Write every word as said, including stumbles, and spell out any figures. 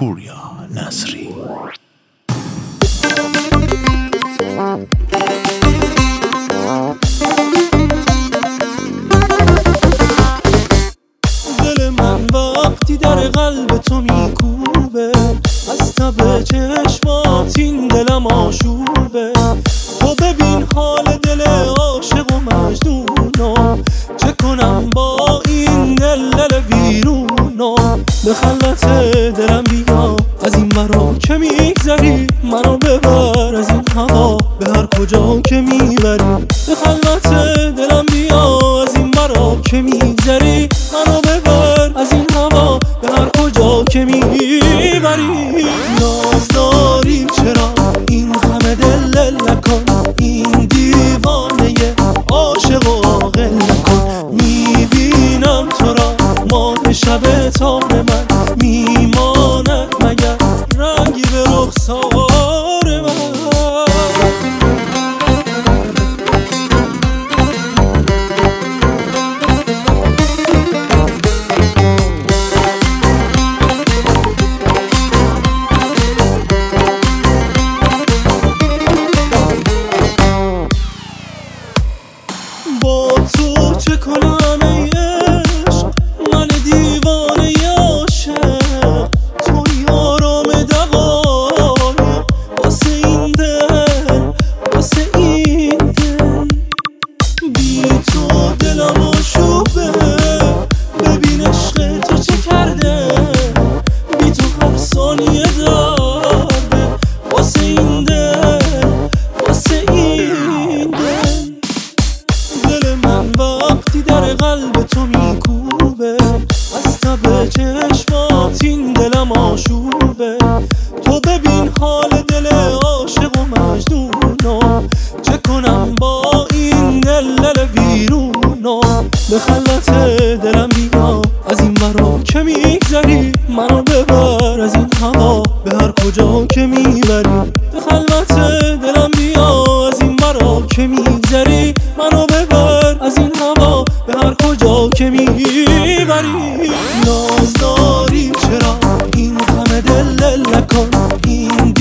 پوریا نصری. دل من وقتی در قلب تو میکوبه، از تب چشمات این دلم آشوبه. تو ببین حال دل عاشق و مجنونو، چه کنم با این دل دل ویرونو. به خلوت دلم بیا از این مرا که میگذری، منو ببر از این هوا به هر کجا که میبری. به خلوت دلم بیا از این مرا که میگذری، منو ببر از این هوا به هر کجا که میبری. ناز داری چرا این همه دل دل نکن، این دیوانه عاشق و عاقل نکن. میبینم تو را ماه شب تار من، میماند مگر رنگی به رخسار من. با تو چه کنم ای عشق، من دیوانه عاشق. توی آرام دقایق واسه این دل، واسه این دل. بی تو دلم آشوبه، ببین عشق تو چه کرده. بی تو هر ثانیه درده، واسه این دل، واسه این دل. دل من وقتی در قلب تو میکوبه، از تب چشمات این دلم آشوبه. تو ببین حال دل عاشق و مجنونو، چه کنم با این دل دل ویرونو. به خلوت دلم بیا از این مرا که میگذری، منو ببر از این هوا به هر کجا که میبری. به خلوت دلم بیا از این مرا که میگذری، منو ببر از این هوا به هر کجا که میبری. ناز داری چرا این همه دل دل نکن، این